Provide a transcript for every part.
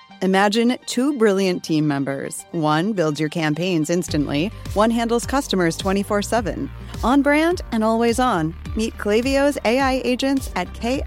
Imagine two brilliant team members. One builds your campaigns instantly. One handles customers 24/7. On brand and always on. Meet Klaviyo's AI agents at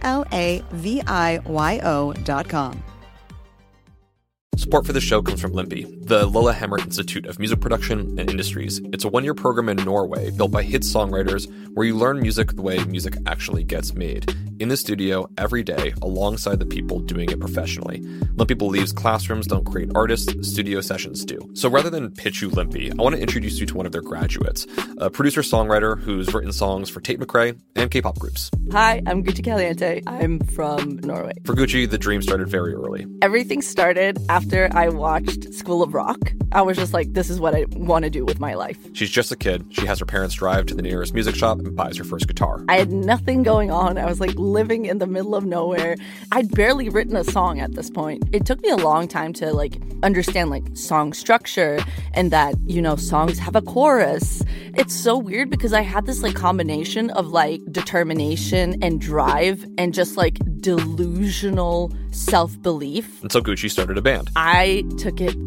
KLAVIYO.com. Support for the show comes from Limpy, the Lillehammer Institute of Music Production and Industries. It's a one-year program in Norway built by hit songwriters where you learn music the way music actually gets made, in the studio every day alongside the people doing it professionally. Limpy believes classrooms don't create artists, studio sessions do. So rather than pitch you Limpy, I want to introduce you to one of their graduates, a producer-songwriter who's written songs for Tate McRae and K-pop groups. Hi, I'm Gucci Caliente. I'm from Norway. For Gucci, the dream started very early. Everything started after I watched School of Rock. I was just like, this is what I want to do with my life. She's just a kid. She has her parents drive to the nearest music shop and buys her first guitar. I had nothing going on. I was like living in the middle of nowhere. I'd barely written a song at this point. It took me a long time to like understand like song structure and that, you know, songs have a chorus. It's so weird because I had this like combination of like determination and drive and just like delusional self-belief. And so Gucci started a band. I took it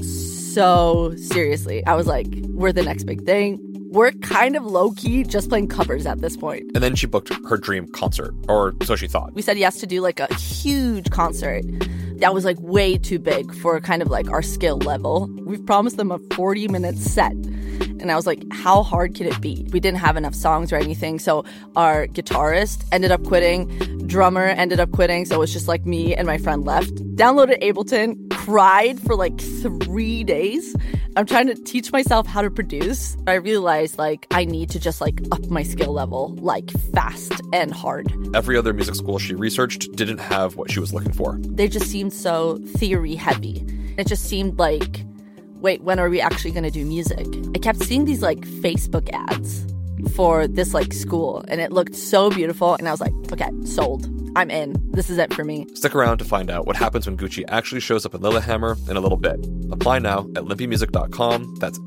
so seriously. I was like, we're the next big thing. We're kind of low-key just playing covers at this point. And then she booked her dream concert, or so she thought. We said yes to do like a huge concert that was like way too big for kind of like our skill level. We've promised them a 40-minute set. And I was like, how hard can it be? We didn't have enough songs or anything. So our guitarist ended up quitting. Drummer ended up quitting. So it was just like me and my friend left. Downloaded Ableton, cried for like 3 days. I'm trying to teach myself how to produce. I realized like I need to just like up my skill level like fast and hard. Every other music school she researched didn't have what she was looking for. They just seemed so theory heavy. It just seemed like, wait, when are we actually going to do music? I kept seeing these like Facebook ads for this like school and it looked so beautiful and I was like, okay, sold. I'm in. This is it for me. Stick around to find out what happens when Gucci actually shows up in Lillehammer in a little bit. Apply now at limpymusic.com. That's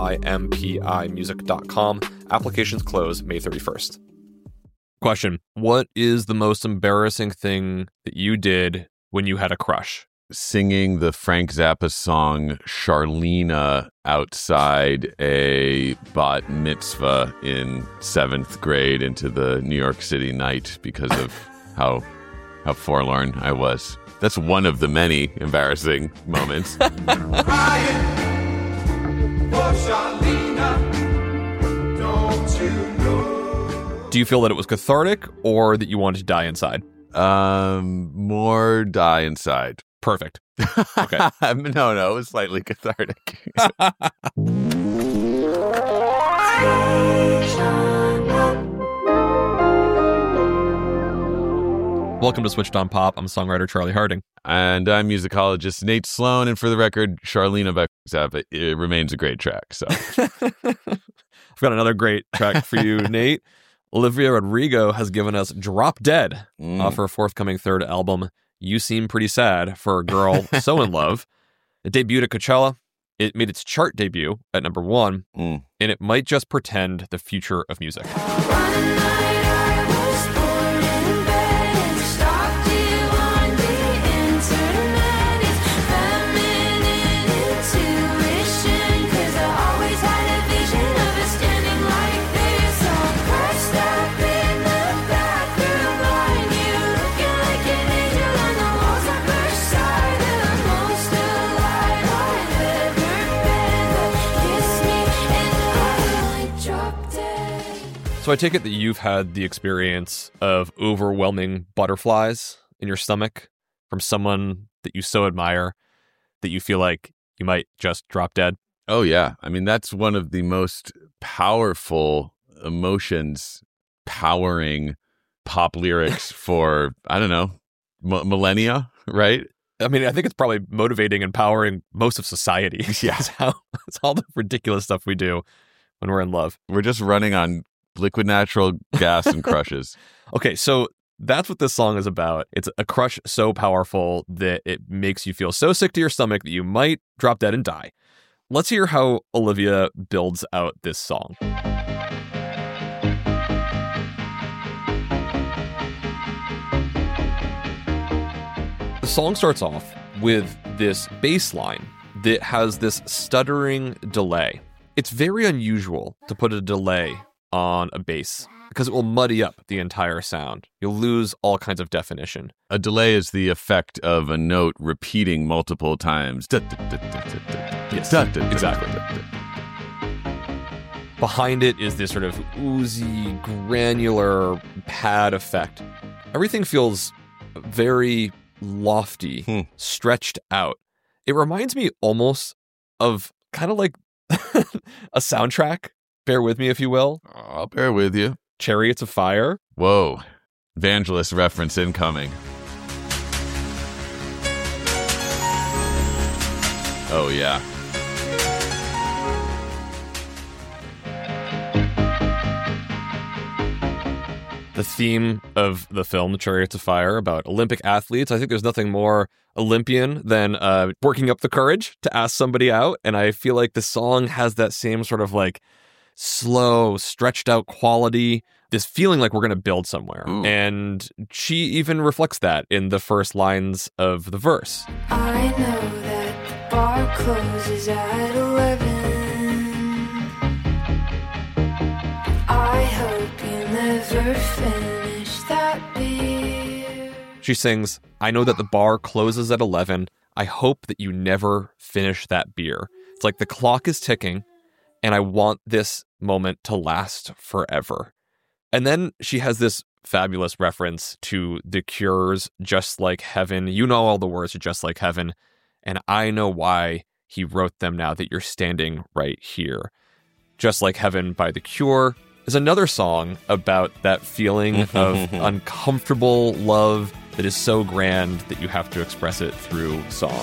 LIMPI music.com. Applications close May 31st. Question. What is the most embarrassing thing that you did when you had a crush? Singing the Frank Zappa song Charlena outside a bat mitzvah in 7th grade into the New York City night because of how forlorn I was. That's one of the many embarrassing moments. Crying for Charlena, don't you know? Do you feel that it was cathartic or that you wanted to die inside? More die inside. Perfect. Okay. No, it was slightly cathartic. Welcome to Switched on Pop. I'm songwriter Charlie Harding. And I'm musicologist Nate Sloan. And for the record, Charlena by Zappa, it remains a great track. So I've got another great track for you, Nate. Olivia Rodrigo has given us Drop Dead off her forthcoming third album, You Seem Pretty Sad for a Girl So in Love. It debuted at Coachella. It made its chart debut at number 1. And it might just portend the future of music. So I take it that you've had the experience of overwhelming butterflies in your stomach from someone that you so admire that you feel like you might just drop dead. Oh, yeah. I mean, that's one of the most powerful emotions powering pop lyrics for, I don't know, millennia, right? I mean, I think it's probably motivating and powering most of society. Yeah. It's all the ridiculous stuff we do when we're in love. We're just running on liquid natural gas and crushes. Okay, so that's what this song is about. It's a crush so powerful that it makes you feel so sick to your stomach that you might drop dead and die. Let's hear how Olivia builds out this song. The song starts off with this bass line that has this stuttering delay. It's very unusual to put a delay on a bass because it will muddy up the entire sound. You'll lose all kinds of definition. A delay is the effect of a note repeating multiple times. Yes, exactly. Behind it is this sort of oozy, granular pad effect. Everything feels very lofty, stretched out. It reminds me almost of kind of like a soundtrack. Bear with me, if you will. I'll bear with you. Chariots of Fire. Whoa. Vangelis reference incoming. Oh, yeah. The theme of the film, Chariots of Fire, about Olympic athletes. I think there's nothing more Olympian than working up the courage to ask somebody out. And I feel like the song has that same sort of like slow, stretched out quality, this feeling like we're going to build somewhere. Ooh. And she even reflects that in the first lines of the verse. I know that the bar closes at 11. I hope you never finish that beer. She sings, I know that the bar closes at 11. I hope that you never finish that beer. It's like the clock is ticking, and I want this moment to last forever. And then she has this fabulous reference to The Cure's Just Like Heaven. You know all the words of Just Like Heaven, and I know why he wrote them now that you're standing right here. Just Like Heaven by The Cure is another song about that feeling of uncomfortable love that is so grand that you have to express it through song.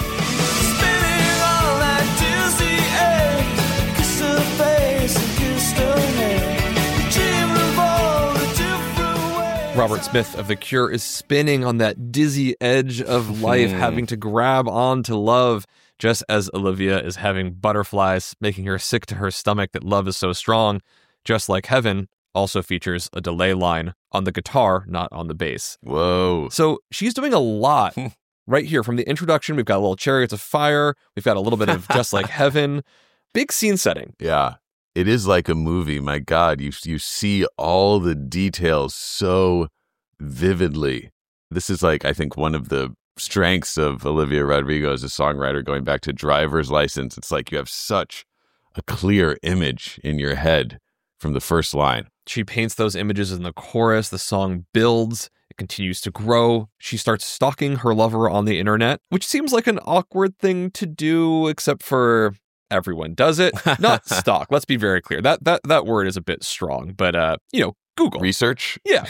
Robert Smith of The Cure is spinning on that dizzy edge of life, having to grab on to love, just as Olivia is having butterflies, making her sick to her stomach that love is so strong. Just Like Heaven also features a delay line on the guitar, not on the bass. Whoa. So she's doing a lot right here. From the introduction, we've got a little Chariots of Fire. We've got a little bit of Just Like Heaven. Big scene setting. Yeah. It is like a movie. My God, you see all the details so vividly. This is like, I think, one of the strengths of Olivia Rodrigo as a songwriter, going back to Driver's License. It's like you have such a clear image in your head from the first line. She paints those images in the chorus. The song builds. It continues to grow. She starts stalking her lover on the internet, which seems like an awkward thing to do, except for everyone does it. Not stalk. Let's be very clear. That word is a bit strong, but Google. Research? Yeah.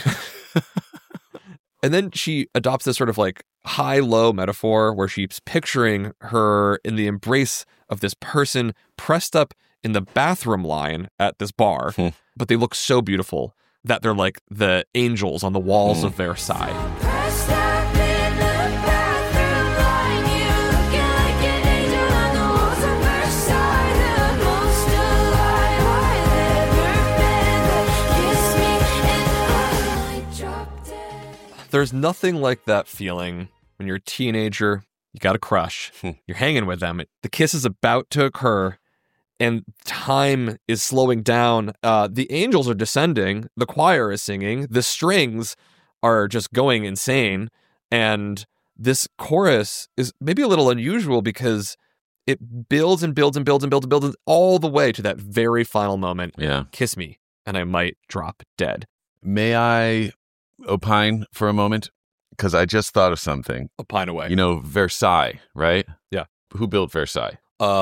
And then she adopts this sort of like high-low metaphor where she's picturing her in the embrace of this person pressed up in the bathroom line at this bar, but they look so beautiful that they're like the angels on the walls of Versailles. Pressed up in the bathroom line, you looking like an angel on the walls of Versailles. The most alive I've ever been. Kiss me and I might drop dead. There's nothing like that feeling when you're a teenager, you got a crush, you're hanging with them, the kiss is about to occur, and time is slowing down. The angels are descending, the choir is singing, the strings are just going insane, and this chorus is maybe a little unusual because it builds and builds and builds and builds and builds all the way to that very final moment. Yeah. Kiss me, and I might drop dead. May I opine for a moment? Because I just thought of something. Opine away. You know, Versailles, right? Yeah. Who built Versailles?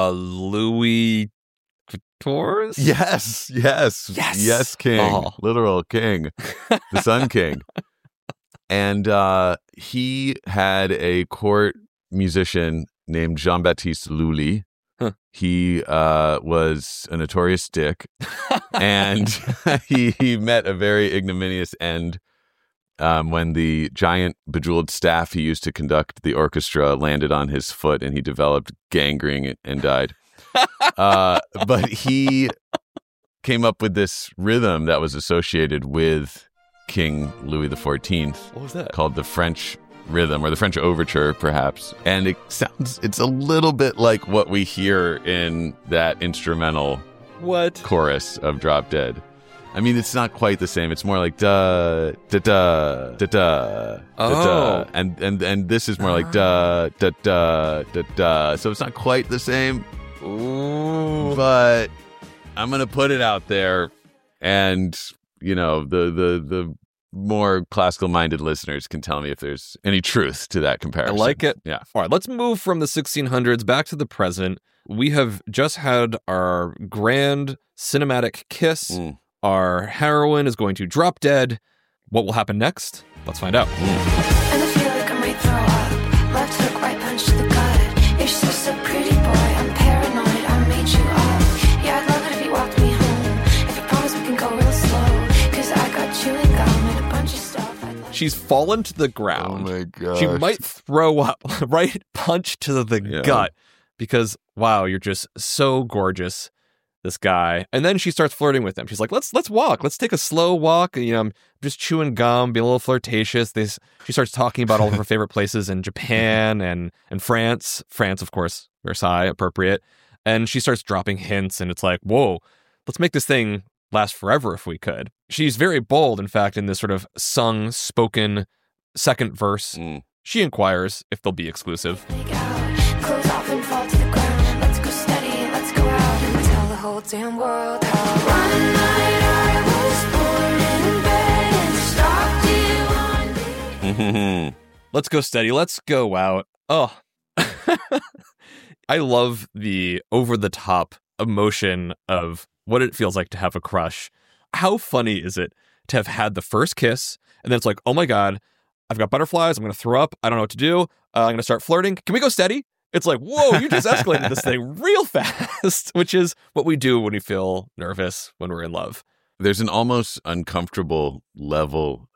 Louis Vuitton? Yes. Yes, king. Oh. Literal king. The Sun King. And he had a court musician named Jean-Baptiste Lully. Huh. He was a notorious dick. And he met a very ignominious end when the giant bejeweled staff he used to conduct the orchestra landed on his foot and he developed gangrene and died. But he came up with this rhythm that was associated with King Louis XIV. What was that? Called the French rhythm, or the French overture, perhaps. And it's a little bit like what we hear in that instrumental What? chorus of Drop Dead. I mean, it's not quite the same. It's more like da da da da da da, and this is more like da da da da da. So it's not quite the same. Ooh. But I'm gonna put it out there, and the more classical minded listeners can tell me if there's any truth to that I comparison. like it. Yeah. All right, let's move from the 1600s back to the present. We have just had our grand cinematic kiss. Our heroine is going to drop dead. What will happen next? Let's find out. And I feel like I might throw up. Left hook, right punch to the gut. You're so pretty, boy. I'm paranoid. I made you up. Yeah, I'd love it if you walked me home. If you promise we can go real slow. Cause I got chewing gum and a bunch of stuff I'd like. She's fallen to the ground. Oh my gosh. She might throw up, right? Punch to the gut because, wow, you're just so gorgeous, this guy. And then she starts flirting with him. She's like, let's walk. Let's take a slow walk. I'm just chewing gum, being a little flirtatious. She starts talking about all of her favorite places in Japan and France. France, of course, Versailles, appropriate. And she starts dropping hints, and it's like, whoa, let's make this thing last forever if we could. She's very bold, in fact, in this sort of sung, spoken second verse. She inquires if they'll be exclusive. Make out. Close off and fall to the ground. Let's go steady. Let's go out and tell the whole damn world how. One night I was born in bed and stalked you on me. Let's go steady. Let's go out. Oh, I love the over-the-top emotion of what it feels like to have a crush. How funny is it to have had the first kiss, and then it's like, oh my God, I've got butterflies. I'm going to throw up. I don't know what to do. I'm going to start flirting. Can we go steady? It's like, whoa, you just escalated this thing real fast, which is what we do when we feel nervous, when we're in love. There's an almost uncomfortable level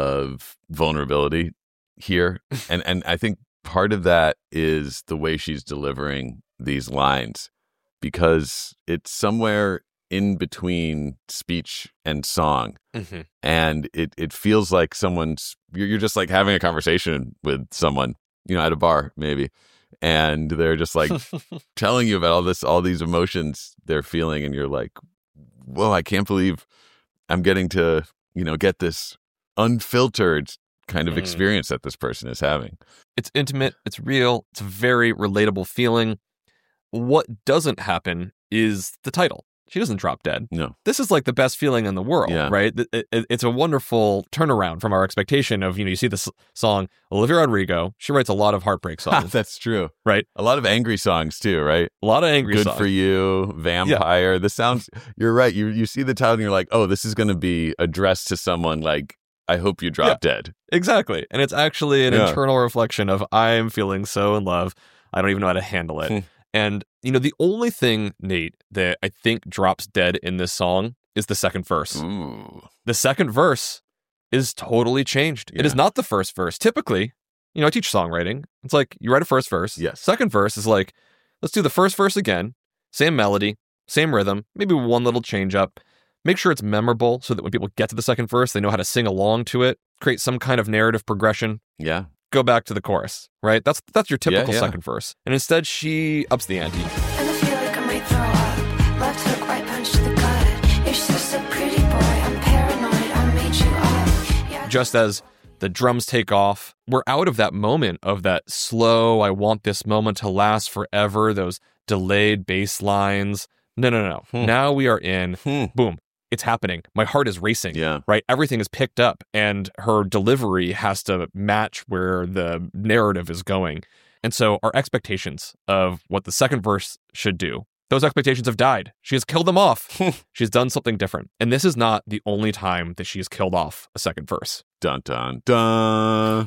of vulnerability here. And I think part of that is the way she's delivering these lines, because it's somewhere in between speech and song. Mm-hmm. And it feels like you're just like having a conversation with someone, at a bar maybe. And they're just like telling you about all these emotions they're feeling. And you're like, whoa, I can't believe I'm getting to, get this unfiltered kind of experience that this person is having. It's intimate. It's real. It's a very relatable feeling. What doesn't happen is the title. She doesn't drop dead. No. This is like the best feeling in the world, Yeah. right? It's a wonderful turnaround from our expectation of, you see this song, Olivia Rodrigo, she writes a lot of heartbreak songs, That's true. right? A lot of angry songs too, right? A lot of angry Good songs. for You, Vampire. This sounds, you're right. You see the title and you're like, oh, this is going to be addressed to someone like, I hope you drop dead. Exactly. And it's actually an Yeah. internal reflection of, I'm feeling so in love. I don't even know how to handle it. And, the only thing, Nate, that I think drops dead in this song is the second verse. Ooh. The second verse is totally changed. It is Yeah. not the first verse. Typically, I teach songwriting. It's like you write a first verse. Yes. Second verse is like, let's do the first verse again. Same melody, same rhythm, maybe one little change up. Make sure it's memorable so that when people get to the second verse, they know how to sing along to it. Create some kind of narrative progression. Yeah. Go back to the chorus, right? That's your typical Yeah. second verse. And instead, she ups the ante. And I feel like I might throw up. Left hook, right punch to the gut. You're so pretty, boy. I'm paranoid. I made you up. Yeah. Just as the drums take off, we're out of that moment of that slow, I want this moment to last forever, those delayed bass lines. No. Now we are in, boom, it's happening. My heart is racing, Yeah. right? Everything is picked up and her delivery has to match where the narrative is going. And so our expectations of what the second verse should do, those expectations have died. She has killed them off. She's done something different. And this is not the only time that she has killed off a second verse. Dun, dun, dun.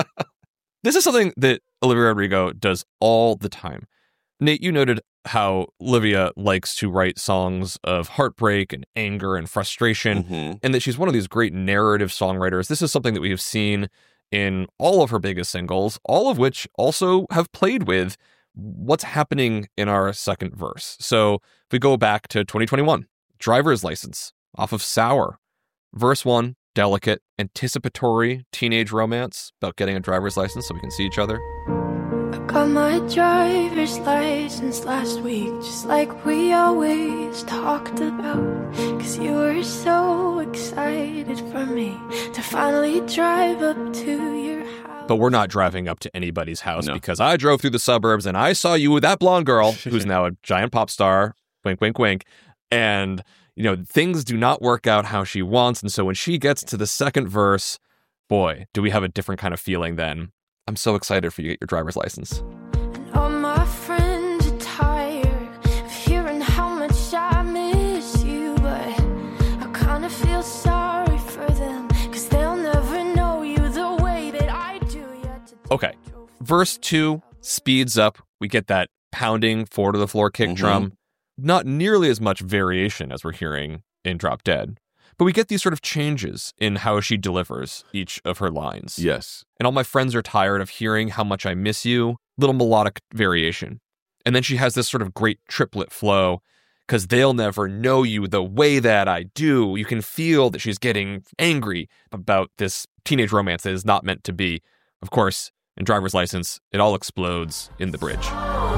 This is something that Olivia Rodrigo does all the time. Nate, you noted how Olivia likes to write songs of heartbreak and anger and frustration, Mhm. and that she's one of these great narrative songwriters. This is something that we have seen in all of her biggest singles, all of which also have played with what's happening in our second verse. So if we go back to 2021, Driver's License off of Sour, verse 1, delicate, anticipatory teenage romance about getting a driver's license so we can see each other. I got my driver's license last week, just like we always talked about. 'Cause you were so excited for me to finally drive up to your house. But we're not driving up to anybody's house No. because I drove through the suburbs and I saw you with that blonde girl who's now a giant pop star. Wink, wink, wink. And, things do not work out how she wants. And so when she gets to the second verse, boy, do we have a different kind of feeling then. I'm so excited for you to get your driver's license. And all my friends are tired of hearing how much I miss you, but I kind of feel sorry for them, 'cause they'll never know you the way that I do yet. Okay. Verse 2 speeds up. We get that pounding four to the floor kick drum. Not nearly as much variation as we're hearing in Drop Dead. But we get these sort of changes in how she delivers each of her lines. Yes. And all my friends are tired of hearing how much I miss you. Little melodic variation. And then she has this sort of great triplet flow, because they'll never know you the way that I do. You can feel that she's getting angry about this teenage romance that is not meant to be. Of course, in Driver's License, it all explodes in the bridge.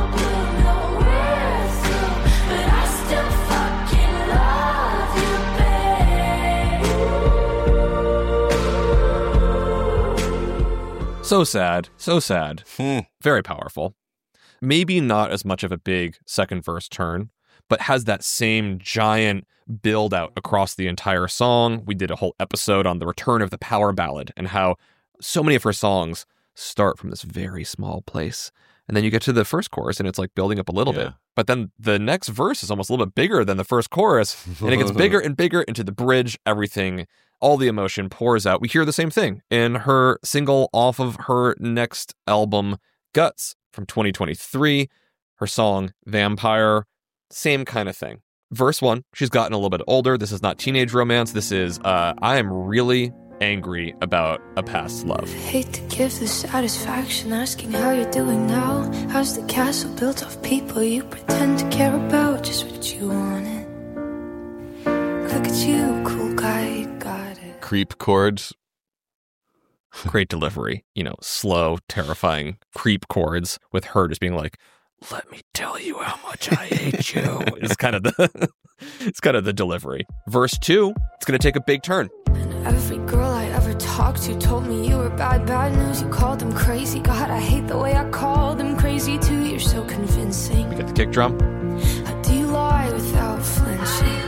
So sad, so sad. Very powerful. Maybe not as much of a big second verse turn, but has that same giant build out across the entire song. We did a whole episode on the return of the power ballad and how so many of her songs start from this very small place. And then you get to the first chorus and it's like building up a little bit. But then the next verse is almost a little bit bigger than the first chorus. And it gets bigger and bigger into the bridge. Everything, all the emotion pours out. We hear the same thing in her single off of her next album, Guts, from 2023. Her song, Vampire, same kind of thing. Verse 1, she's gotten a little bit older. This is not teenage romance. This is, I am really angry about a past love. Hate to give the satisfaction asking how you're doing now. How's the castle built of people you pretend to care about? Just what you wanted. Look at you, cool guy, you got it. Creep chords. Great delivery. Slow, terrifying creep chords with her just being like, let me tell you how much I hate you. It's kind of the delivery. Verse 2, it's going to take a big turn. And every girl I ever talked to told me you were bad news. You called them crazy. God, I hate the way I called them crazy too. You're so convincing. We get the kick drum. How do you lie without flinching?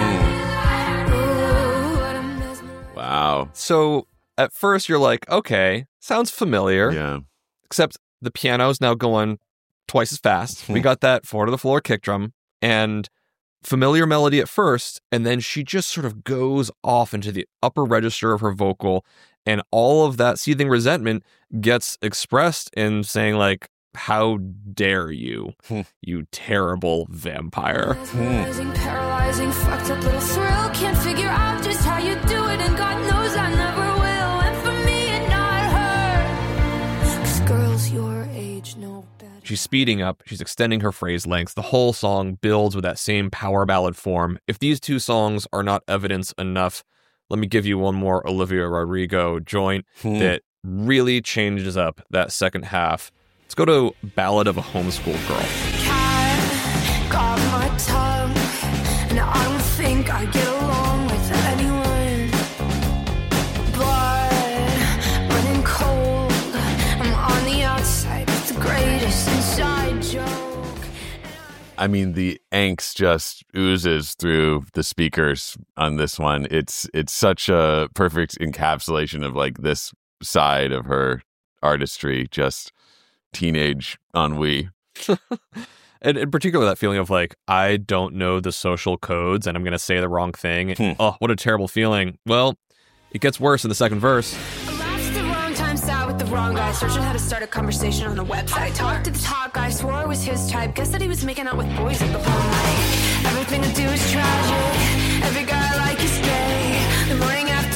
Ooh, what a mesmerizing. Wow. So at first you're like, okay, sounds familiar. Yeah. Except the piano's now going twice as fast. We got that four to the floor kick drum and familiar melody at first, and then she just sort of goes off into the upper register of her vocal, and all of that seething resentment gets expressed in saying like, how dare you, you terrible vampire. Mesmerizing, paralyzing, fucked up little thrill. Can't figure out just how you do it, and God knows I never will. And for me and not her, 'cause girls your age know better. She's speeding up, she's extending her phrase lengths. The whole song builds with that same power ballad form. If these two songs are not evidence enough, let me give you one more Olivia Rodrigo joint that really changes up that second half. Let's go to Ballad of a Homeschool Girl. Cat got my tongue, and I don't think I get along with anyone. Blood running cold, I'm on the outside with the greatest inside joke. I mean, the angst just oozes through the speakers on this one. It's such a perfect encapsulation of like this side of her artistry, just teenage ennui. And in particular, that feeling of like, I don't know the social codes and I'm going to say the wrong thing. Oh, what a terrible feeling. Well, it gets worse in the second verse. Last the wrong time, sat with the wrong guy, searching how to start a conversation on a website. Talked to the top guy, swore it was his type. Guess that he was making out with boys at the whole night. Everything to do is tragic. Every guy I like is gay. The morning after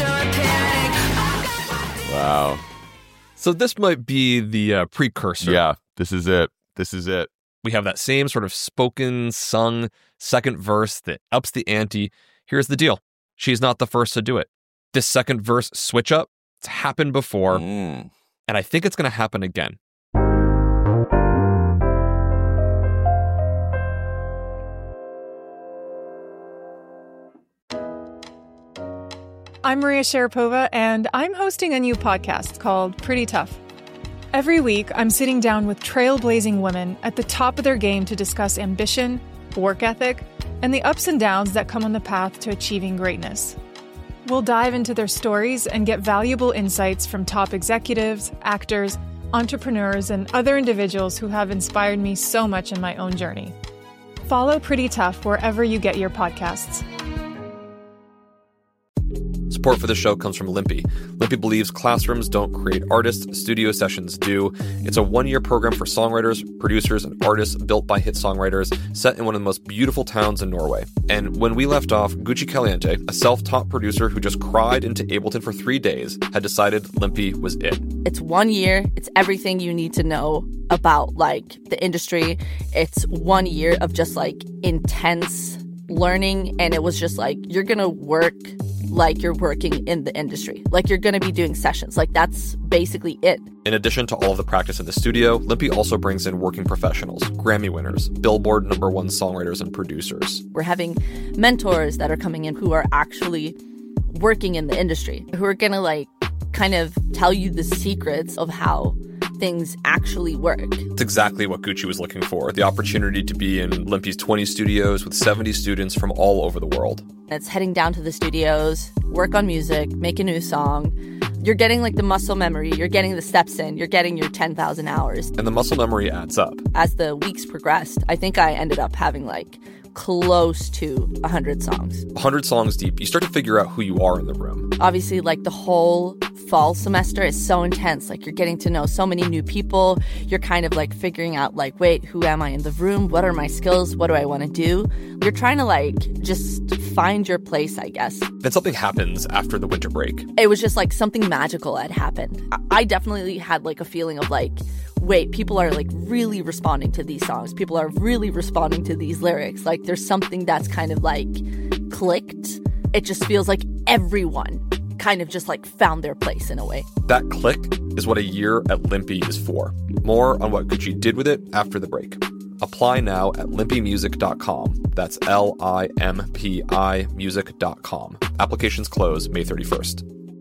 I panic. Wow. So this might be the precursor. Yeah, this is it. This is it. We have that same sort of spoken, sung second verse that ups the ante. Here's the deal. She's not the first to do it. This second verse switch up, it's happened before, and I think it's going to happen again. I'm Maria Sharapova, and I'm hosting a new podcast called Pretty Tough. Every week, I'm sitting down with trailblazing women at the top of their game to discuss ambition, work ethic, and the ups and downs that come on the path to achieving greatness. We'll dive into their stories and get valuable insights from top executives, actors, entrepreneurs, and other individuals who have inspired me so much in my own journey. Follow Pretty Tough wherever you get your podcasts. Support for the show comes from Limpy. Limpy believes classrooms don't create artists, studio sessions do. It's a one-year program for songwriters, producers, and artists built by hit songwriters, set in one of the most beautiful towns in Norway. And when we left off, Gucci Caliente, a self-taught producer who just cried into Ableton for 3 days, had decided Limpy was it. It's 1 year. It's everything you need to know about, like, the industry. It's 1 year of just, like, intense learning. And it was just like, you're going to work like you're working in the industry. Like, you're going to be doing sessions. Like, that's basically it. In addition to all of the practice in the studio, Limpy also brings in working professionals, Grammy winners, Billboard #1 songwriters and producers. We're having mentors that are coming in who are actually working in the industry, who are going to, like, kind of tell you the secrets of how things actually work. It's exactly what Gucci was looking for, the opportunity to be in Limpy's 20 studios with 70 students from all over the world. It's heading down to the studios, work on music, make a new song. You're getting, like, the muscle memory, you're getting the steps in, you're getting your 10,000 hours. And the muscle memory adds up. As the weeks progressed, I think I ended up having, like, close to 100 songs. 100 songs deep, you start to figure out who you are in the room. Obviously, like, the whole fall semester is so intense. Like, you're getting to know so many new people. You're kind of, like, figuring out, like, wait, who am I in the room? What are my skills? What do I want to do? You're trying to, like, just find your place, I guess. Then something happens after the winter break. It was just, like, something magical had happened. I definitely had, like, a feeling of, like, wait, people are, like, really responding to these songs. People are really responding to these lyrics. Like, there's something that's kind of, like, clicked. It just feels like everyone kind of just, like, found their place in a way. That click is what a year at Limpy is for. More on what Gucci did with it after the break. Apply now at limpymusic.com. That's LIMPI music.com. Applications close May 31st.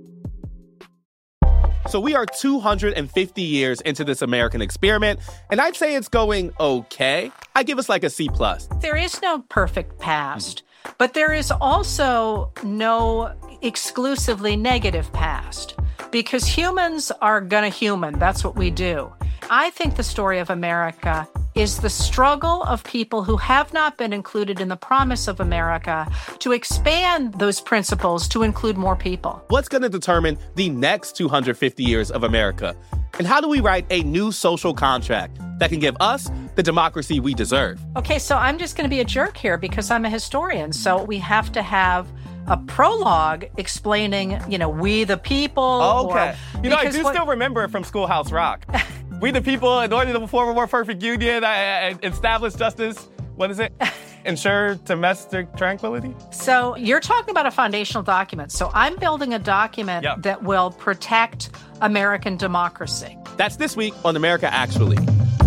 So we are 250 years into this American experiment, and I'd say it's going okay. I give us like a C+. There is no perfect past, but there is also no exclusively negative past, because humans are gonna human. That's what we do. I think the story of America is the struggle of people who have not been included in the promise of America to expand those principles to include more people. What's going to determine the next 250 years of America? And how do we write a new social contract that can give us the democracy we deserve? Okay, so I'm just going to be a jerk here because I'm a historian. So we have to have a prologue explaining, we the people. Okay. I do still remember it from Schoolhouse Rock. We the people, in order to form a more perfect union, establish justice, what is it? Ensure domestic tranquility? So you're talking about a foundational document. So I'm building a document that will protect American democracy. That's this week on America Actually.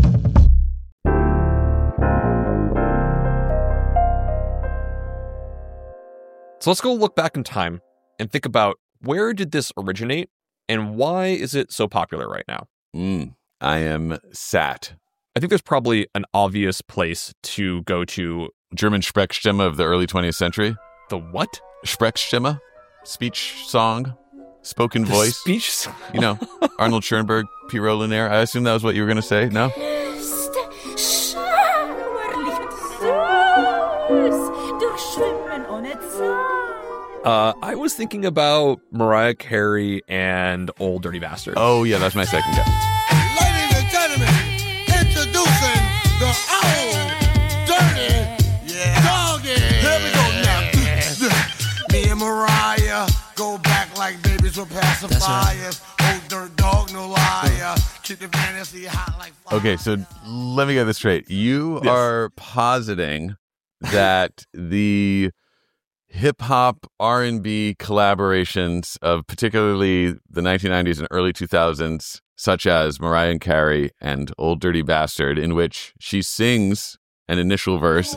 So let's go look back in time and think about, where did this originate and why is it so popular right now? I am sat. I think there's probably an obvious place to go to. German Sprechstimme of the early 20th century. The what? Sprechstimme, speech song, spoken voice. Speech song? Arnold Schoenberg, Pierrot Lunaire. I assume that was what you were going to say, no? I was thinking about Mariah Carey and Old Dirty Bastard. Oh, yeah, that's my second guess. Ladies and gentlemen, introducing the Old Dirty Doggy. Here we go now. Me and Mariah go back like babies with pacifiers. Old dirt dog, no liar. Keep the fantasy hot like fire. Okay, so let me get this straight. You are positing that the hip-hop, R&B collaborations of particularly the 1990s and early 2000s, such as Mariah Carey and Old Dirty Bastard, in which she sings an initial verse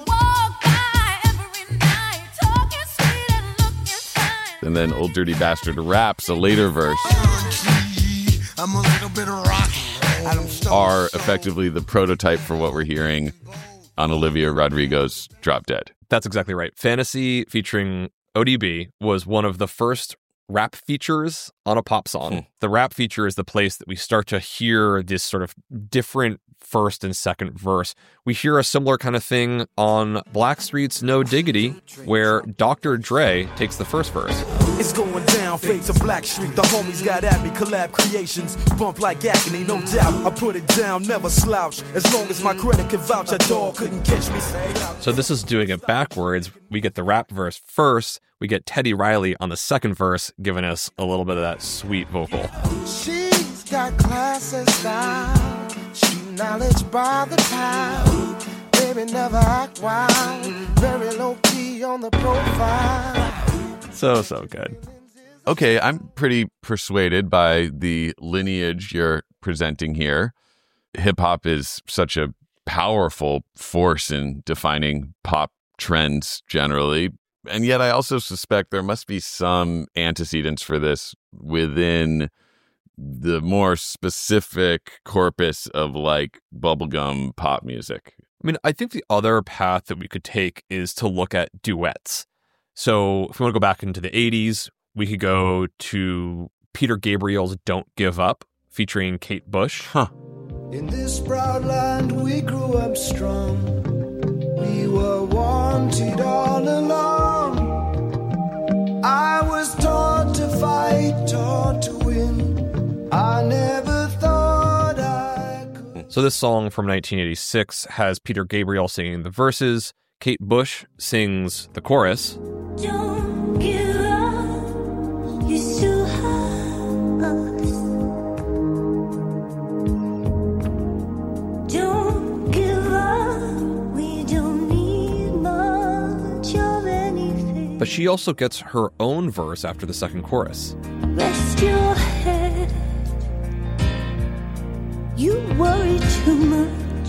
and then Old Dirty Bastard raps a later verse, I'm a little bit rocky. are effectively the prototype for what we're hearing on Olivia Rodrigo's Drop Dead. That's exactly right. Fantasy featuring ODB was one of the first rap features on a pop song. The rap feature is the place that we start to hear this sort of different first and second verse. We hear a similar kind of thing on Blackstreet's No Diggity, where Dr. Dre takes the first verse. It's going down, fade to Blackstreet. The homies got at me, collab creations. Bump like agony, no doubt. I put it down, never slouch. As long as my credit can vouch, a dog couldn't catch me. So this is doing it backwards. We get the rap verse first. We get Teddy Riley on the second verse, giving us a little bit of that sweet vocal. She's got class and style. Street knowledge by the pound. Baby, never act wild. Very low key on the profile. So good. Okay, I'm pretty persuaded by the lineage you're presenting here. Hip-hop is such a powerful force in defining pop trends generally. And yet I also suspect there must be some antecedents for this within the more specific corpus of like bubblegum pop music. I mean, I think the other path that we could take is to look at duets. So if we want to go back into the 80s, we could go to Peter Gabriel's Don't Give Up, featuring Kate Bush. In this proud land we grew up strong. We were wanted all along. I was taught to fight, taught to win. I never thought I could. So this song from 1986 has Peter Gabriel singing the verses. Kate Bush sings the chorus. Don't give up, you still have us. Don't give up, we don't need much of anything. But she also gets her own verse after the second chorus. Rest your head, you worry too much.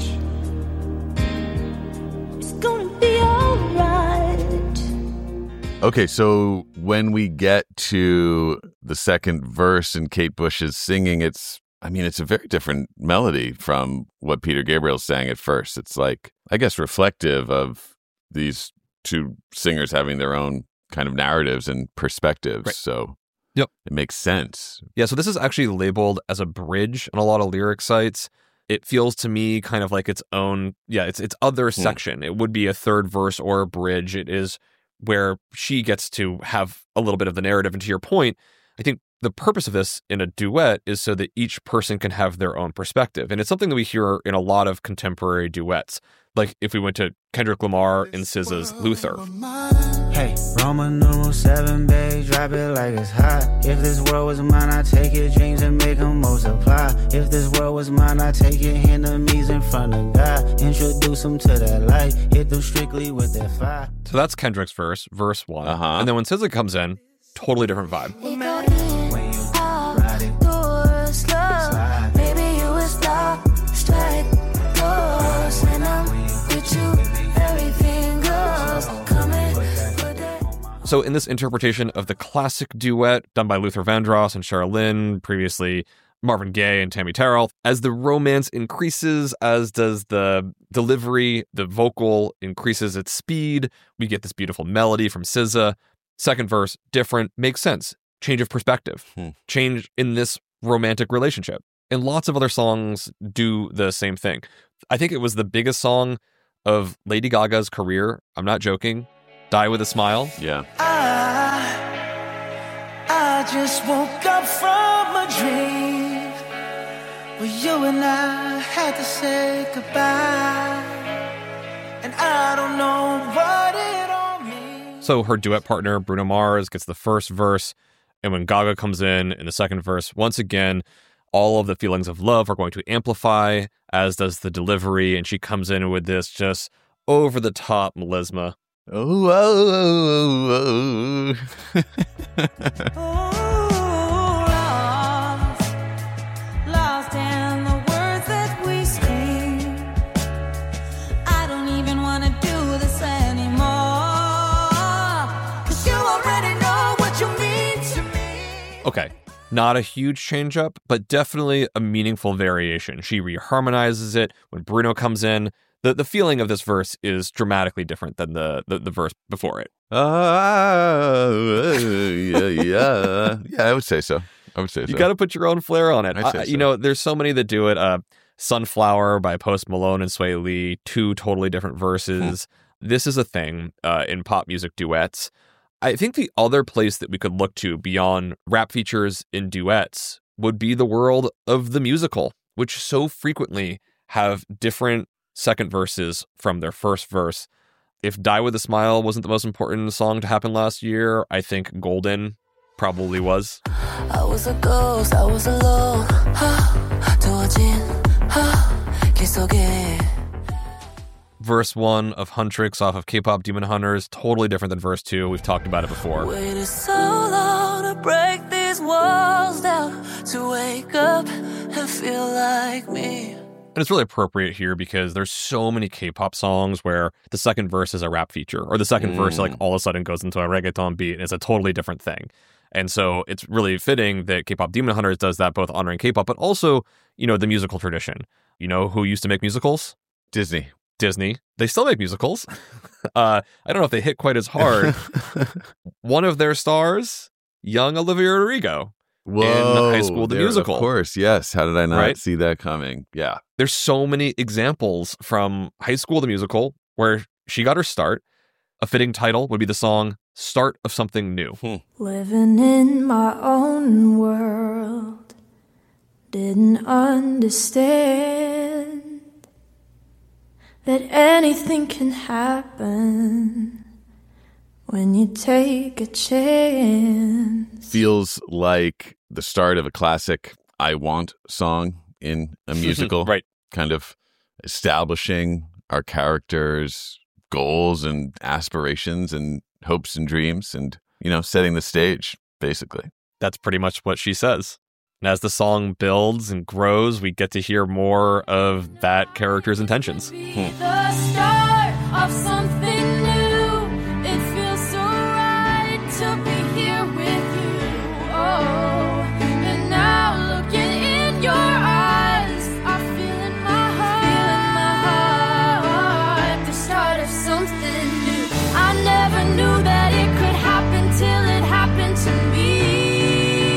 It's gonna be alright. Okay, so when we get to the second verse and Kate Bush is singing, it's a very different melody from what Peter Gabriel sang at first. It's like, I guess, reflective of these two singers having their own kind of narratives and perspectives. Right. So yep, it makes sense. Yeah, so this is actually labeled as a bridge on a lot of lyric sites. It feels to me kind of like its own, it's other section. It would be a third verse or a bridge. It is where she gets to have a little bit of the narrative. And to your point, I think the purpose of this in a duet is so that each person can have their own perspective. And it's something that we hear in a lot of contemporary duets. Like if we went to Kendrick Lamar and SZA's Luther. Hey, Roman numeral 7, babe, drop it like it's hot. If this world was mine, I'd take your dreams and make them multiply. If this world was mine, I'd take your enemies in front of God. Introduce them to that light, hit them strictly with that fire. So that's Kendrick's verse 1. And then when SZA comes in, totally different vibe. So in this interpretation of the classic duet done by Luther Vandross and Charlene, previously Marvin Gaye and Tammy Terrell, as the romance increases, as does the delivery, the vocal increases its speed, we get this beautiful melody from SZA. Second verse, different, makes sense. Change of perspective. Change in this romantic relationship. And lots of other songs do the same thing. I think it was the biggest song of Lady Gaga's career. I'm not joking. Die With a Smile. Yeah. I just woke up from a dream where you and I had to say goodbye, and I don't know what it all means. So her duet partner, Bruno Mars, gets the first verse, and when Gaga comes in the second verse, once again, all of the feelings of love are going to amplify, as does the delivery, and she comes in with this just over-the-top melisma. Oh, oh, oh, oh. Lost in the words that we speak. I don't even want to do this anymore. 'Cause you already know what you mean to me. Okay, not a huge change up, but definitely a meaningful variation. She reharmonizes it when Bruno comes in. The feeling of this verse is dramatically different than the verse before it. Yeah, I would say so. You got to put your own flair on it. You know, there's so many that do it. Sunflower by Post Malone and Sway Lee, two totally different verses. This is a thing in pop music duets. I think the other place that we could look to beyond rap features in duets would be the world of the musical, which so frequently have different second verses from their first verse. If Die With a Smile wasn't the most important song to happen last year, I think Golden probably was. I was a ghost, I was alone. Verse 1 of Huntrix off of K-Pop Demon Hunters, totally different than verse 2. We've talked about it before. Waited so long to break these walls down, to wake up and feel like me. And it's really appropriate here because there's so many K-pop songs where the second verse is a rap feature, or the second verse like all of a sudden goes into a reggaeton beat and it's a totally different thing. And so it's really fitting that K-Pop Demon Hunters does that, both honoring K-pop, but also, you know, the musical tradition. You know who used to make musicals? Disney. They still make musicals. I don't know if they hit quite as hard. One of their stars, young Olivia Rodrigo. Whoa, in High School the Musical. Of course, yes. How did I not see that coming? Yeah. There's so many examples from High School the Musical where she got her start. A fitting title would be the song Start of Something New. Living in my own world, didn't understand that anything can happen when you take a chance. Feels like the start of a classic I Want song in a musical. Right. Kind of establishing our characters' goals and aspirations and hopes and dreams and, you know, setting the stage, basically. That's pretty much what she says. And as the song builds and grows, we get to hear more of that character's intentions. The start of something new. It feels so right to be here with you. Oh, and now looking in your eyes, I feel in my heart, the start of something new. I never knew that it could happen till it happened to me.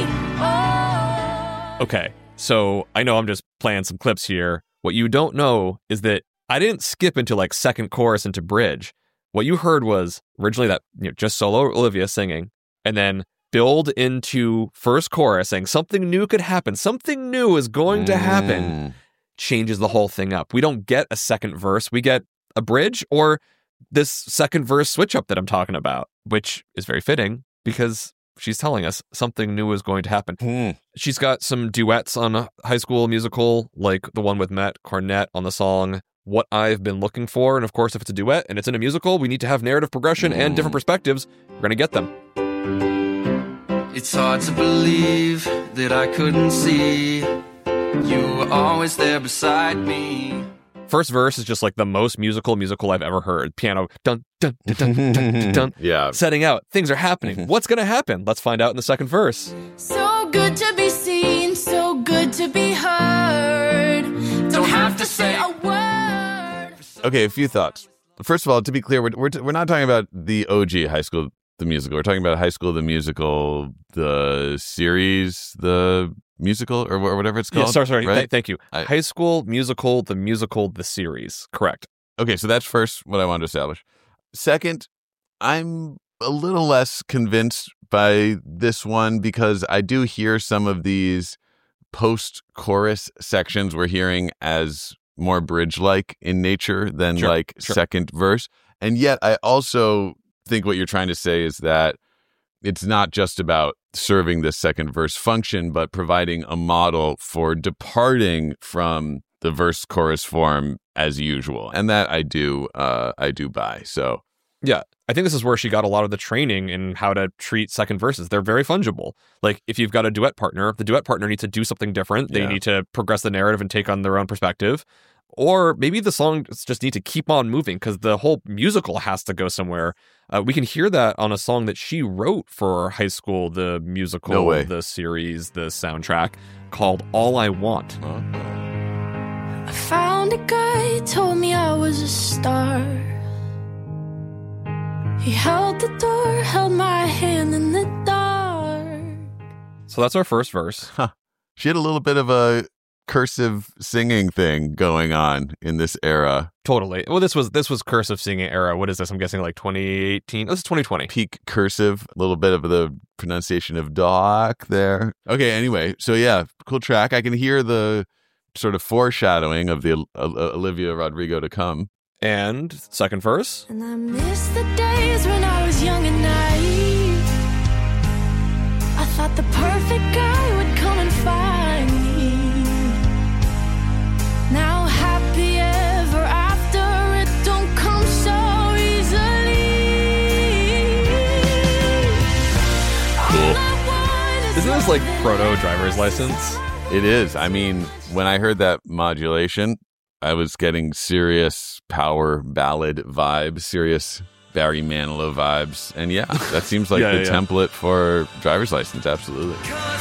Oh. Okay, so I know I'm just playing some clips here. What you don't know is that I didn't skip into like second chorus into bridge. What you heard was originally that, you know, just solo Olivia singing, and then build into first chorus saying something new could happen. Something new is going to happen. Changes the whole thing up. We don't get a second verse. We get a bridge or this second verse switch up that I'm talking about, which is very fitting because she's telling us something new is going to happen. She's got some duets on High School Musical, like the one with Matt Cornett on the song What I've Been Looking For. And of course, if it's a duet and it's in a musical, we need to have narrative progression and different perspectives. We're going to get them. It's hard to believe that I couldn't see you were always there beside me. First verse is just like the most musical I've ever heard. Piano, dun, dun, dun, dun, dun, dun, dun. Yeah. Setting out. Things are happening. What's going to happen? Let's find out in the second verse. So good to be seen, so good to be heard. Don't have to say a word. Okay, a few thoughts. First of all, to be clear, we're not talking about the OG High School the Musical. We're talking about High School the Musical, the series, the musical, or whatever it's called. Yeah, sorry. Right? Thank you. High School Musical, the series. Correct. Okay, so that's first what I wanted to establish. Second, I'm a little less convinced by this one because I do hear some of these post-chorus sections we're hearing as more bridge-like in nature than second verse. And yet I also think what you're trying to say is that it's not just about serving this second verse function, but providing a model for departing from the verse chorus form as usual. And that I do buy. So yeah, I think this is where she got a lot of the training in how to treat second verses. They're very fungible. Like, if you've got a duet partner, the duet partner needs to do something different. They need to progress the narrative and take on their own perspective. Or maybe the songs just need to keep on moving because the whole musical has to go somewhere. We can hear that on a song that she wrote for High School, the musical, the series, the soundtrack, called All I Want. I found a guy, told me I was a star. He held the door, held my hand in the dark. So that's our first verse. Huh. She had a little bit of a cursive singing thing going on in this era. Totally. Well, this was cursive singing era. What is this? I'm guessing like 2018. This is 2020. Peak cursive. A little bit of the pronunciation of doc there. Okay, anyway. So yeah, cool track. I can hear the sort of foreshadowing of the Olivia Rodrigo to come. And second verse. And I miss the days when I was young and naive. I thought the perfect guy would come and find me. Now happy ever after, it don't come so easily. Cool. Isn't this like proto driver's license? It is. I mean, when I heard that modulation, I was getting serious power ballad vibes, serious Barry Manilow vibes. And yeah, that seems like the template for driver's license. Absolutely.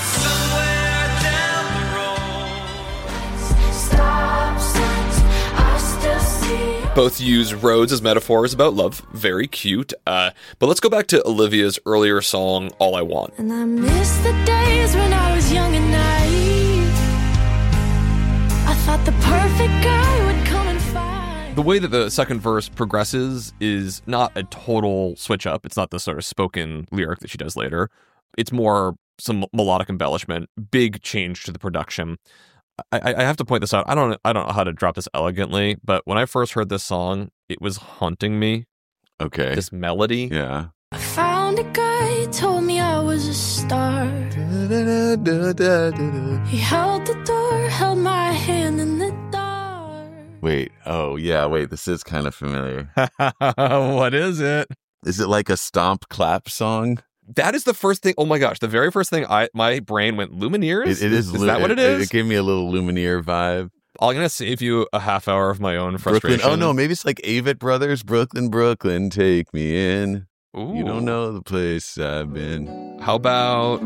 Both use roads as metaphors about love. Very cute. But let's go back to Olivia's earlier song, All I Want. And I miss the days when I was young and naive. I thought the perfect guy would come and find. The way that the second verse progresses is not a total switch up. It's not the sort of spoken lyric that she does later. It's more some melodic embellishment, big change to the production. I have to point this out. I don't know how to drop this elegantly, but when I first heard this song, it was haunting me. Okay. This melody. Yeah. I found a guy, told me I was a star. He held the door, held my hand in the dark. Wait. Oh, yeah. Wait, this is kind of familiar. What is it? Is it like a stomp clap song? That is the first thing. Oh my gosh, the very first thing my brain went, Lumineers? It is. Is that what it is? It gave me a little Lumineer vibe. I'm going to save you a half hour of my own frustration. Brooklyn. Oh no, maybe it's like Avett Brothers, Brooklyn, Brooklyn, take me in. Ooh. You don't know the place I've been. How about...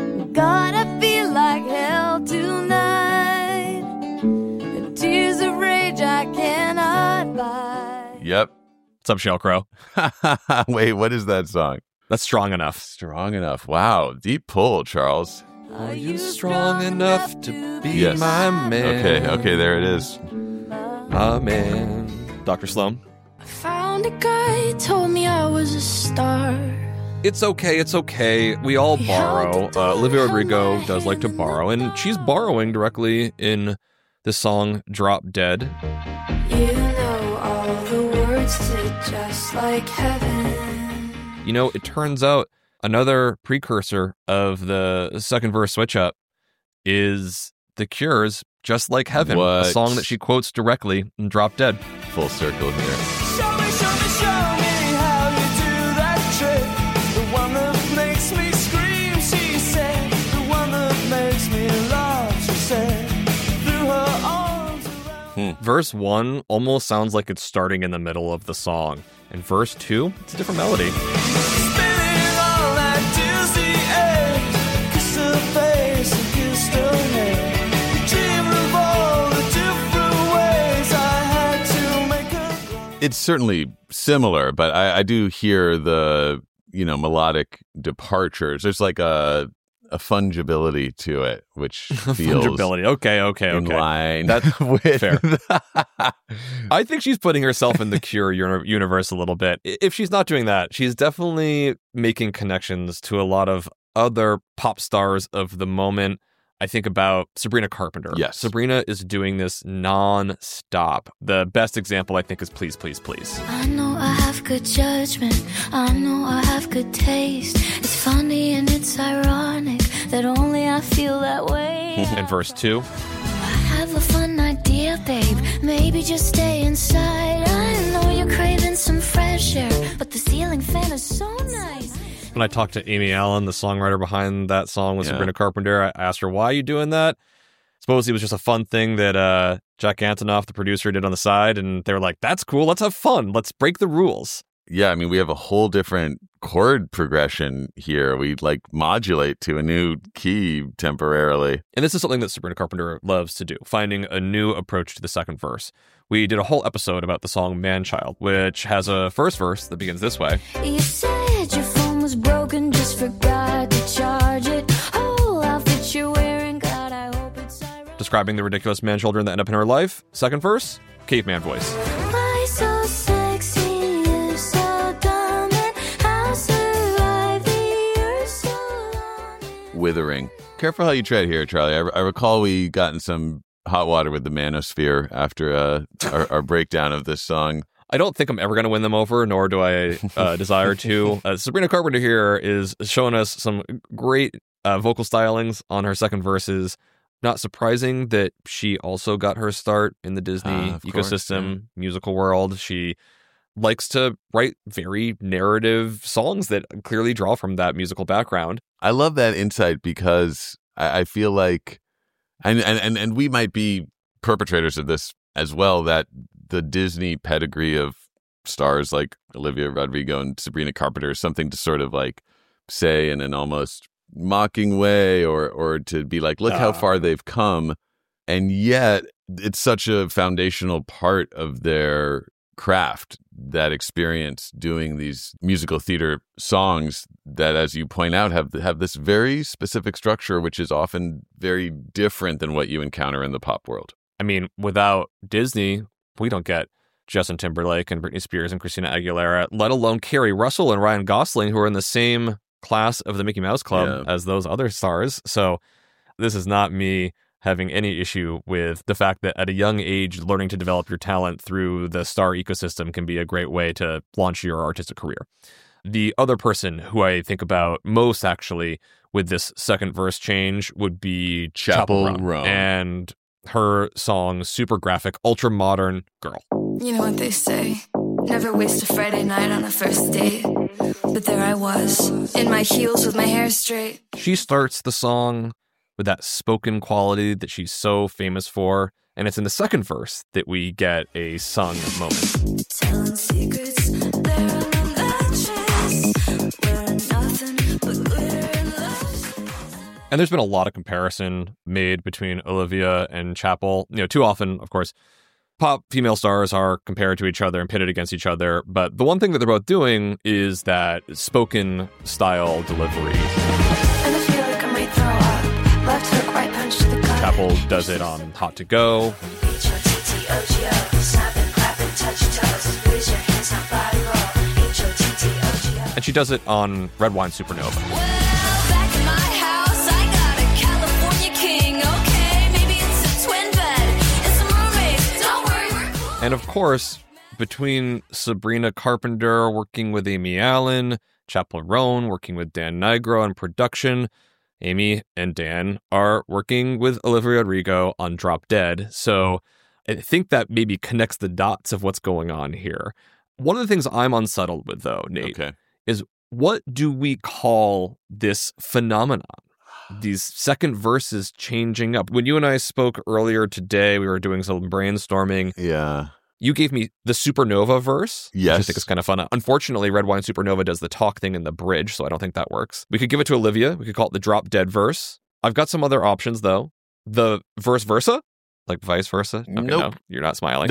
Gonna feel like hell tonight. The tears of rage I cannot buy. Yep. What's up, Sheryl Crow? Wait, what is that song? That's Strong Enough. Strong Enough. Wow. Deep pull, Charles. Are you strong enough to be my man? Okay, there it is. My man. Dr. Sloan. I found a guy, told me I was a star. It's okay. We all borrow. Olivia Rodrigo does like to borrow, and she's borrowing directly in the song Drop Dead. You know all the words to Just Like Heaven. You know, it turns out another precursor of the second verse switch up is The Cure's Just Like Heaven, a song that she quotes directly in Drop Dead. Full circle here. Show me how you do that trick. The one that makes me scream, she said. The one that makes me laugh, she said. Threw her arms around. Verse 1 almost sounds like it's starting in the middle of the song. And verse 2, it's a different melody. Spinning on that dizzy edge. Kissed her face and kissed her head. Dreamed of all the different ways I had to make her. It's certainly similar, but I do hear the, melodic departures. There's like a fungibility to it, which feels fungibility. Okay. in line. That's with fair. I think she's putting herself in the Cure universe a little bit. If she's not doing that, she's definitely making connections to a lot of other pop stars of the moment. I think about Sabrina Carpenter. Yes. Sabrina is doing this non-stop. The best example, I think, is Please, Please, Please. I know I have good judgment. I know I have good taste. It's funny and it's ironic that only I feel that way. And verse 2. I have a fun idea, babe. Maybe just stay inside. I know you're craving some fresh air, but the ceiling fan when I talked to Amy Allen, the songwriter behind that song with Sabrina Carpenter. I asked her, why are you doing that? Suppose it was just a fun thing that Jack Antonoff, the producer, did on the side. And they were like, that's cool. Let's have fun. Let's break the rules. Yeah, I mean, we have a whole different chord progression here. We like modulate to a new key temporarily. And this is something that Sabrina Carpenter loves to do, finding a new approach to the second verse. We did a whole episode about the song Man-Child, which has a first verse that begins this way. You said your phone was broken, just forgot to charge it. Whole outfit you're wearing, God, I hope it's ironic. Describing the ridiculous man-children that end up in her life. Second verse, caveman voice. Why so sexy, you so dumb, and how survive the earth so long? Withering. Careful how you tread here, Charlie. I recall we got in some hot water with the manosphere after our breakdown of this song. I don't think I'm ever going to win them over, nor do I desire to. Sabrina Carpenter here is showing us some great vocal stylings on her second verses. Not surprising that she also got her start in the Disney ecosystem, musical world. She likes to write very narrative songs that clearly draw from that musical background. I love that insight because I feel like, and we might be perpetrators of this as well, that the Disney pedigree of stars like Olivia Rodrigo and Sabrina Carpenter is something to sort of like say in an almost mocking way or to be like, look how far they've come. And yet it's such a foundational part of their craft, that experience doing these musical theater songs that, as you point out, have this very specific structure, which is often very different than what you encounter in the pop world. I mean, without Disney, we don't get Justin Timberlake and Britney Spears and Christina Aguilera, let alone Kerry Russell and Ryan Gosling, who are in the same class of the Mickey Mouse Club as those other stars. So this is not me having any issue with the fact that at a young age, learning to develop your talent through the star ecosystem can be a great way to launch your artistic career. The other person who I think about most actually with this second verse change would be Chappell Roan and her song Super Graphic, Ultra Modern Girl. You know what they say, never waste a Friday night on a first date. But there I was, in my heels with my hair straight. She starts the song with that spoken quality that she's so famous for, and it's in the second verse that we get a sung moment. Telling secrets, there are no matches, wearing nothing but glitter and love. And there's been a lot of comparison made between Olivia and Chappell. You know, too often, of course, pop female stars are compared to each other and pitted against each other. But the one thing that they're both doing is that spoken style delivery. And I feel like I might throw up. Left hook, right punch to the gut. Chappell does it on Hot to Go. And she does it on Red Wine Supernova. And of course, between Sabrina Carpenter working with Amy Allen, Chappell Roan working with Dan Nigro on production, Amy and Dan are working with Olivia Rodrigo on Drop Dead. So I think that maybe connects the dots of what's going on here. One of the things I'm unsettled with, though, Nate, is what do we call this phenomenon? These second verses changing up. When you and I spoke earlier today, we were doing some brainstorming. Yeah. You gave me the Supernova verse. Yes. Which I think is kind of fun. Unfortunately, Red Wine Supernova does the talk thing in the bridge, so I don't think that works. We could give it to Olivia. We could call it the Drop Dead verse. I've got some other options, though. The verse versa? Like vice versa? Okay, nope. No, you're not smiling.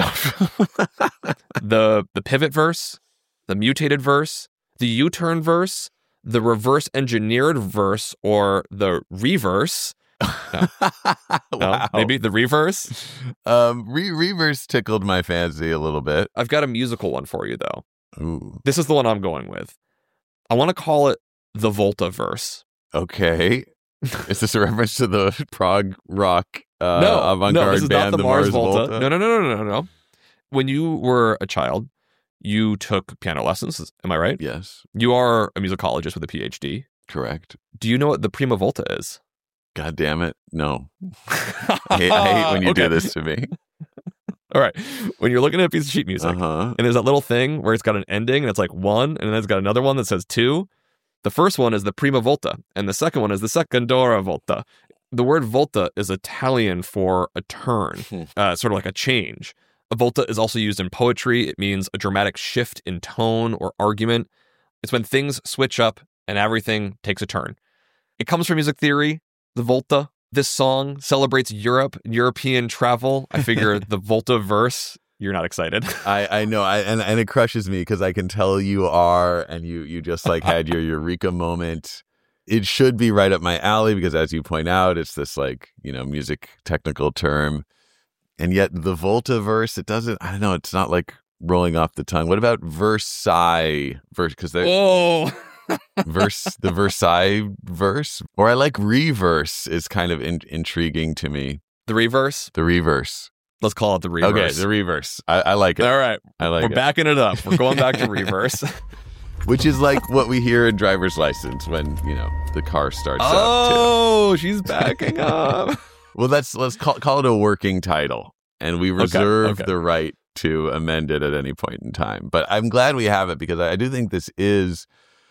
The pivot verse, the mutated verse, the U-turn verse, the reverse engineered verse, or the reverse. No. Wow. Maybe the reverse. Reverse tickled my fancy a little bit. I've got a musical one for you, though. Ooh. This is the one I'm going with. I want to call it the Volta verse. Okay. Is this a reference to the prog rock No, avant-garde this is band, not the Mars Volta. No. When you were a child, you took piano lessons. Am I right? Yes. You are a musicologist with a PhD. Correct. Do you know what the prima volta is? God damn it. No. I hate when you do this to me. All right. When you're looking at a piece of sheet music, and there's that little thing where it's got an ending, and it's like 1, and then it's got another one that says 2. The first one is the prima volta, and the second one is the secondora volta. The word volta is Italian for a turn, sort of like a change. A volta is also used in poetry. It means a dramatic shift in tone or argument. It's when things switch up and everything takes a turn. It comes from music theory, the volta. This song celebrates Europe, European travel. I figure the volta verse, you're not excited. I know, and it crushes me because I can tell you are, and you just like had your eureka moment. It should be right up my alley because, as you point out, it's this like, music technical term. And yet the volta verse, it doesn't, I don't know, it's not like rolling off the tongue. What about Versailles verse? Because the Versailles verse, or I like reverse is kind of intriguing to me. The reverse? The reverse. Let's call it the reverse. Okay, the reverse. I like it. All right. We're backing it up. We're going back to reverse. Which is like what we hear in driver's license when, the car starts up. Oh, she's backing up. Well, let's call it a working title. And we reserve the right to amend it at any point in time. But I'm glad we have it because I do think this is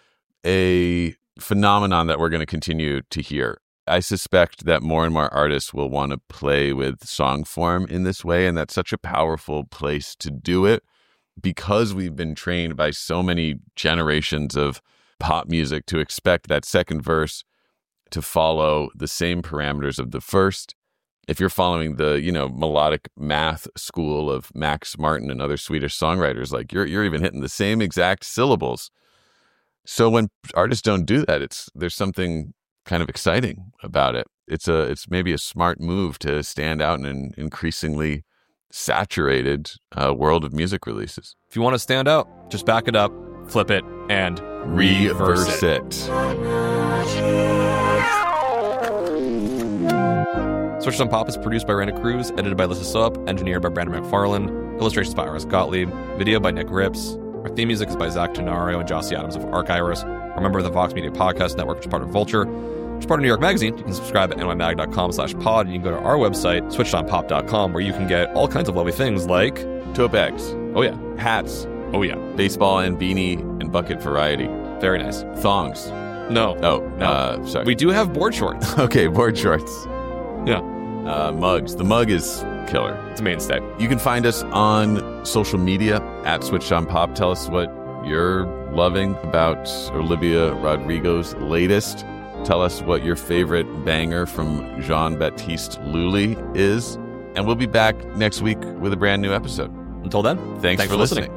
a phenomenon that we're going to continue to hear. I suspect that more and more artists will want to play with song form in this way. And that's such a powerful place to do it. Because we've been trained by so many generations of pop music to expect that second verse to follow the same parameters of the first. If you're following the, melodic math school of Max Martin and other Swedish songwriters, like you're even hitting the same exact syllables. So when artists don't do that, there's something kind of exciting about it. It's maybe a smart move to stand out in an increasingly saturated world of music releases. If you want to stand out, just back it up, flip it, and reverse it. Switched on Pop is produced by Randa Cruz, edited by Alyssa Soap, engineered by Brandon McFarlane, illustrations by Iris Gottlieb, video by Nick Rips. Our theme music is by Zach Tenario and Jossie Adams of Arc Iris. We're a member of the Vox Media Podcast Network, which is part of Vulture. Which is part of New York Magazine. You can subscribe at nymag.com/pod, and you can go to our website, switchedonpop.com, where you can get all kinds of lovely things like tote bags. Oh, yeah. Hats. Oh, yeah. Baseball and beanie and bucket variety. Very nice. Thongs. No. Oh, no. Sorry. We do have board shorts. Okay, board shorts. Yeah. Mugs. The mug is killer. It's a mainstay. You can find us on social media at Switched on Pop. Tell us what you're loving about Olivia Rodrigo's latest. Tell us what your favorite banger from Jean-Baptiste Lully is. And we'll be back next week with a brand new episode. Until then, thanks for listening.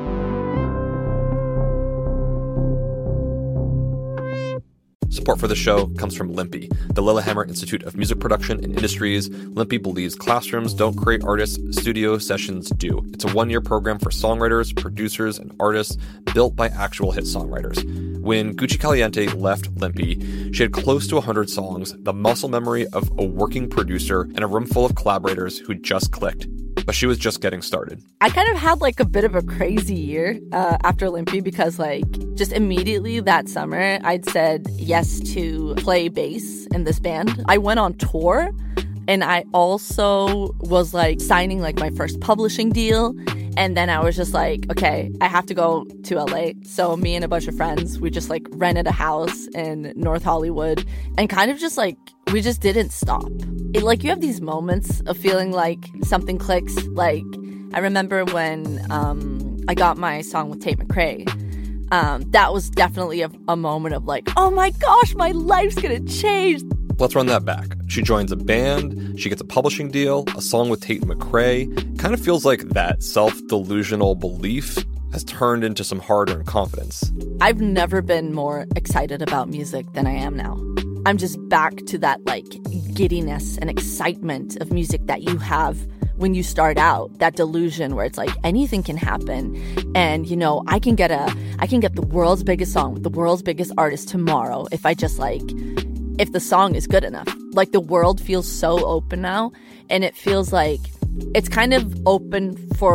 Support for the show comes from Limpy, the Lillehammer Institute of Music Production and Industries. Limpy believes classrooms don't create artists, studio sessions do. It's a one-year program for songwriters, producers, and artists built by actual hit songwriters. When Gucci Caliente left Limpy, she had close to 100 songs, the muscle memory of a working producer, and a room full of collaborators who just clicked. But she was just getting started. I kind of had like a bit of a crazy year after Limpy because just immediately that summer, I'd said yes to play bass in this band. I went on tour and I also was signing my first publishing deal. And then I was just okay, I have to go to LA. So me and a bunch of friends, we just rented a house in North Hollywood and kind of just we just didn't stop. You have these moments of feeling like something clicks. I remember when I got my song with Tate McRae. That was definitely a moment of oh my gosh, my life's gonna change. Let's run that back. She joins a band, she gets a publishing deal, a song with Tate McRae. Kind of feels like that self-delusional belief has turned into some hard-earned confidence. I've never been more excited about music than I am now. I'm just back to that giddiness and excitement of music that you have when you start out, that delusion where it's anything can happen. And, I can get the world's biggest song with the world's biggest artist tomorrow if I just if the song is good enough. The world feels so open now, and it feels it's kind of open for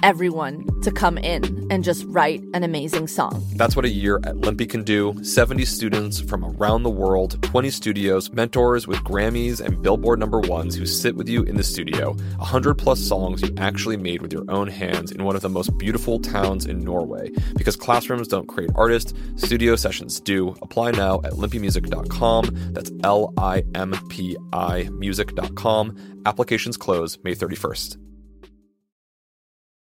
everyone to come in and just write an amazing song. That's what a year at Limpy can do. 70 students from around the world, 20 studios, mentors with Grammys and Billboard #1s who sit with you in the studio, 100+ songs you actually made with your own hands in one of the most beautiful towns in Norway. Because classrooms don't create artists, studio sessions do. Apply now at limpymusic.com. That's LIMPI music.com. Applications close May 31st.